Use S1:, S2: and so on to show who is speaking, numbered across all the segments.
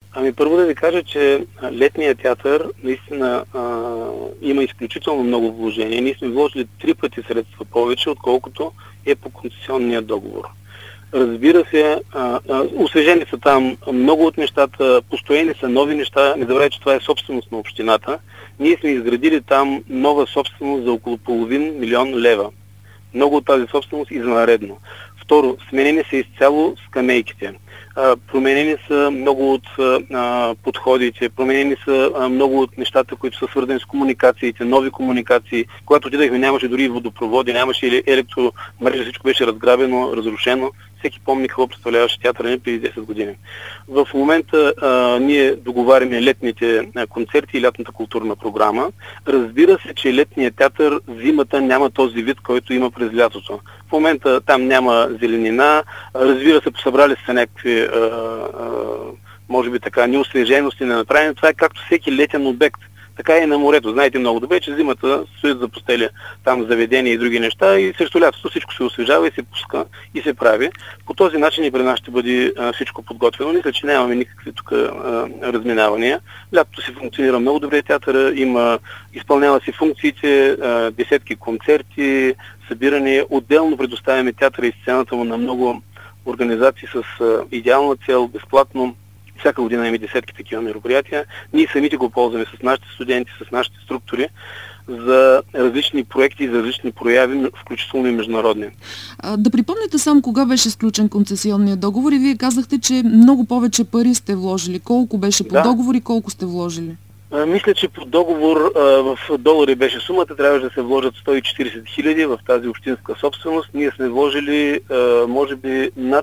S1: Ами първо да ви кажа, че летният театър наистина има изключително много вложения. Ние сме вложили 3 пъти средства повече, отколкото е по концесионния договор. Разбира се, освежени са там много от нещата, построени са нови неща. Не забравяйте, че това е собственост на общината. Ние сме изградили там нова собственост за около $500 000 лева. Много от тази собственост извънредно. Второ, сменени са изцяло скамейките. Променени са много от подходите, променени са много от нещата, които са свързани с комуникациите, нови комуникации. Когато отидахме, нямаше дори водопроводи, нямаше електромрежа, всичко беше разграбено, разрушено. Всеки помни какво представляваше театъра ни преди 10 години. В момента ние договаряме летните концерти и лятната културна програма. Разбира се, че летният театър зимата няма този вид, който има през лятото. В момента там няма зеленина. Разбира се, посъбрали са някакви може би така неосвежености на направени. Това е както всеки летен обект. Така и на морето. Знаете много добре, че зимата стоят запустели там заведения и други неща и срещу лятото всичко се освежава и се пуска и се прави. По този начин и при нас ще бъде всичко подготвено. Мисля, че нямаме никакви тук разминавания. Лятото си функционира много добре театъра, изпълнява си функциите, десетки концерти, събиране. Отделно предоставяме театъра и сцената му на много организации с идеална цел, безплатно. Всяка година има десетки такива мероприятия. Ние самите го ползваме с нашите студенти, с нашите структури за различни проекти, за различни прояви, включително и международни.
S2: Да припомните само кога беше сключен концесионният договор и вие казахте, че много повече пари сте вложили. Колко беше по договор и колко сте вложили?
S1: Мисля, че по договор в долари беше сумата, трябваше да се вложат 140 000 в тази общинска собственост. Ние сме вложили може би над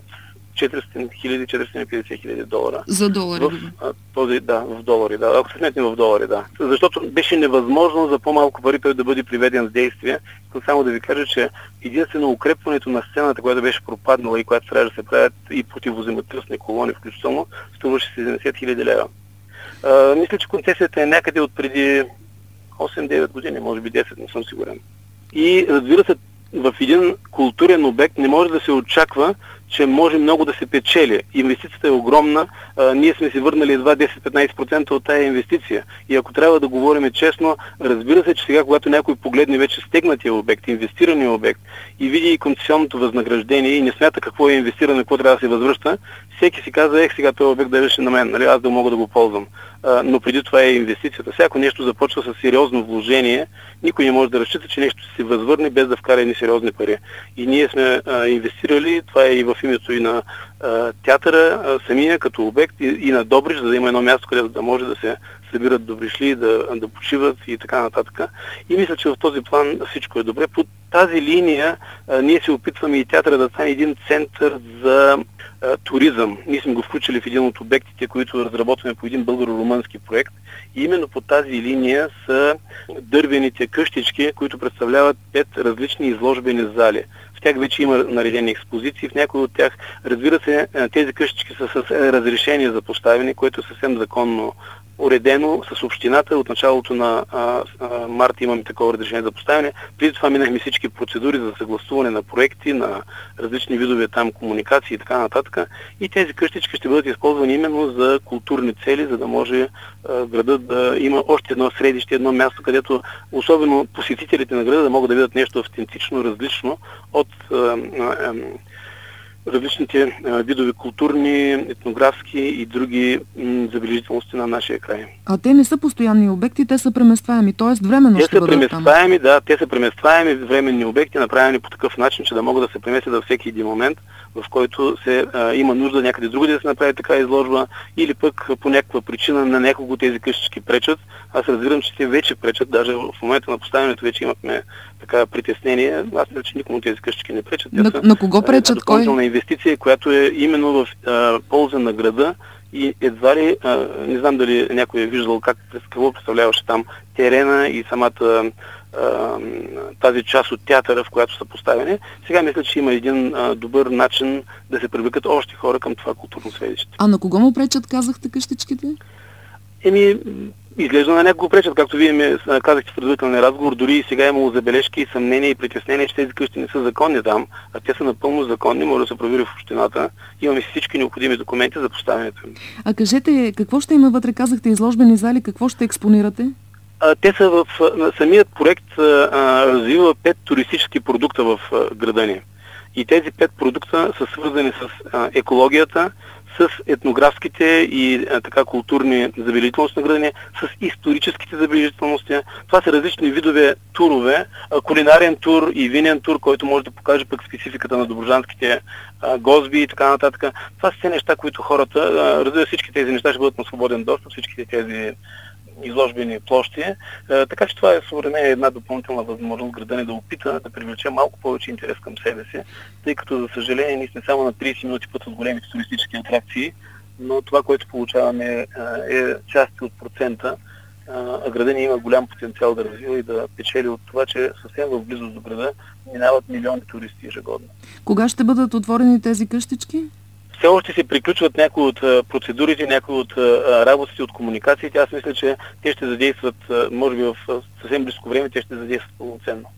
S1: 450 хиляди долара.
S2: За долари?
S1: В долари, да. Ако се сметнем в долари, да. Защото беше невъзможно за по-малко пари той да бъде приведен в действие. Искам само да ви кажа, че единствено укрепването на сцената, която беше пропаднала и която трябва да се правят и противоземотръсни колони, включително, струваше 70 хиляди лева. Мисля, че концесията е някъде от преди 8-9 години, може би 10, не съм сигурен. И разбира се, в един културен обект не може да се очаква, че може много да се печели. Инвестицията е огромна. Ние сме си върнали едва 10-15% от тая инвестиция. И ако трябва да говорим честно, разбира се, че сега, когато някой погледне вече стегнатия обект, инвестирания обект и види и концесионното възнаграждение и не смята какво е инвестирано, какво трябва да се възвръща, всеки си казва, сега този обект да беше на мен, нали, аз да мога да го ползвам. Но преди това е инвестицията. Всяко нещо започва с сериозно вложение. Никой не може да разчита, че нещо ще се възвърне без да вкара едни сериозни пари. И ние сме инвестирали, това е и в името и на театъра, самия като обект и на Добрич, за да има едно място, където да може да се събират добришли, да почиват и така нататък. И мисля, че в този план всичко е добре. По тази линия ние се опитваме и театъра да стане един център за туризъм. Ние сме го включили в един от обектите, които разработваме по един българо-румънски проект. И именно по тази линия са дървените къщички, които представляват 5 различни изложбени зали. В тях вече има наредени експозиции, в някои от тях, разбира се, тези къщички са с разрешение за поставяне, което е съвсем законно уредено с общината. От началото на март имаме такова разрешение за поставяне. Преди това минахме всички процедури за съгласуване на проекти, на различни видове там комуникации и така нататък. И тези къщички ще бъдат използвани именно за културни цели, за да може градът да има още едно средище, едно място, където особено посетителите на града да могат да видят нещо автентично, различно от различните видове културни, етнографски и други забележителности на нашия край.
S2: А те не са постоянни обекти, те са преместваеми, т.е. временно ще бъдат там.
S1: Те са преместваеми, да, те са преместваеми временни обекти, направени по такъв начин, че да могат да се преместят във всеки един момент, в който има нужда някъде другаде да се направи така изложба, или пък по някаква причина на няколко тези къщички пречат. Аз разбирам, че те вече пречат, даже в момента на поставянето вече имахме така притеснение. Аз мисля, че никому тези къщички не пречат.
S2: На кого пречат? Кой?
S1: Инвестиция, която е именно в полза на града и едва ли, не знам дали някой е виждал какво представляваше там терена и самата тази част от театъра, в която са поставени. Сега мисля, че има един добър начин да се привлекат още хора към това културно средище.
S2: А на кого му пречат, казахте, къщичките?
S1: Изглежда на някого пречат, както вие ми казахте в предварителния разговор, дори и сега е имало забележки, съмнения и притеснения, че тези къщи не са законни там, а те са напълно законни, може да се провери в общината. Имаме всички необходими документи за поставянето им.
S2: А кажете, какво ще има вътре? Казахте изложбени зали, какво ще експонирате?
S1: Те са в самият проект развива 5 туристически продукта в града ни. И тези 5 продукта са свързани с екологията, с етнографските и така културни забележителности на града ни, с историческите забележителности. Това са различни видове турове, кулинарен тур и винен тур, който може да покаже пък спецификата на добруджанските гозби и така нататък. Това са все неща, които хората, разбира, всички тези неща ще бъдат на свободен достъп, всичките тези изложбени площи. Така че това е според мен една допълнителна възможност града ни да опита да привлече малко повече интерес към себе си, тъй като за съжаление ние сме само на 30 минути път от големите туристически атракции, но това, което получаваме е части от процента, а града ни има голям потенциал да развива и да печели от това, че съвсем в близост до града минават милиони туристи ежегодно.
S2: Кога ще бъдат отворени тези къщички?
S1: Все още се приключват някои от процедурите, някои от работите, от комуникациите. Аз мисля, че те ще задействат, може би в съвсем близко време, те ще задействат пълноценно.